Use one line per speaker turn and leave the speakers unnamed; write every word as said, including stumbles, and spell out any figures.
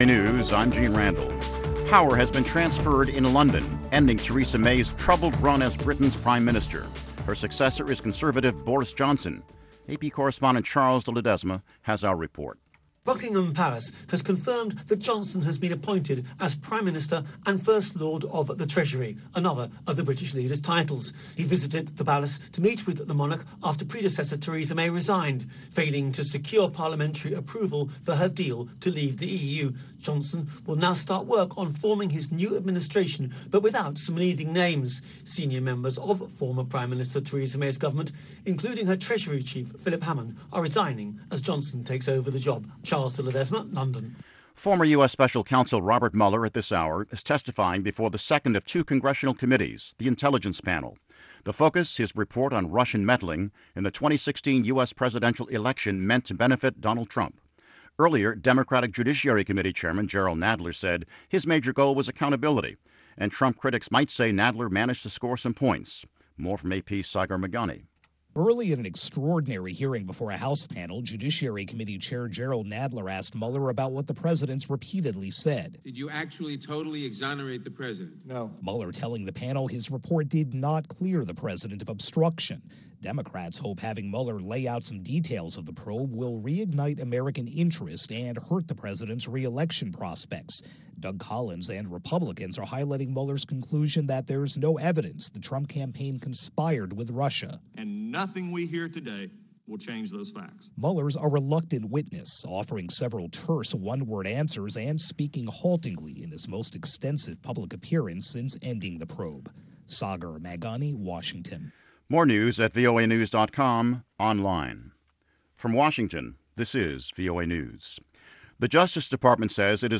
News, I'm Gene Randall. Power has been transferred in London, ending Theresa May's troubled run as Britain's Prime Minister. Her successor is Conservative Boris Johnson. A P correspondent Charles de Ledesma has our report.
Buckingham Palace has confirmed that Johnson has been appointed as Prime Minister and First Lord of the Treasury, another of the British leader's titles. He visited the palace to meet with the monarch after predecessor Theresa May resigned, failing to secure parliamentary approval for her deal to leave the E U. Johnson will now start work on forming his new administration, but without some leading names. Senior members of former Prime Minister Theresa May's government, including her Treasury Chief Philip Hammond, are resigning as Johnson takes over the job. Charles de Ledesma, London.
Former U S. Special Counsel Robert Mueller at this hour is testifying before the second of two congressional committees, the Intelligence Panel. The focus, his report on Russian meddling in the twenty sixteen U S presidential election meant to benefit Donald Trump. Earlier, Democratic Judiciary Committee Chairman Jerrold Nadler said his major goal was accountability, and Trump critics might say Nadler managed to score some points. More from A P's Sagar Meghani.
Early in an extraordinary hearing before a House panel, Judiciary Committee Chair Jerrold Nadler asked Mueller about what the president's repeatedly said.
Did you actually totally exonerate the president?
No. Mueller telling the panel his report did not clear the president of obstruction. Democrats hope having Mueller lay out some details of the probe will reignite American interest and hurt the president's re-election prospects. Doug Collins and Republicans are highlighting Mueller's conclusion that there's no evidence the Trump campaign conspired with Russia.
And nothing we hear today will change those facts.
Mueller's a reluctant witness, offering several terse one-word answers and speaking haltingly in his most extensive public appearance since ending the probe. Sagar Meghani, Washington.
More news at V O A news dot com, online. From Washington, this is V O A News. The Justice Department says it is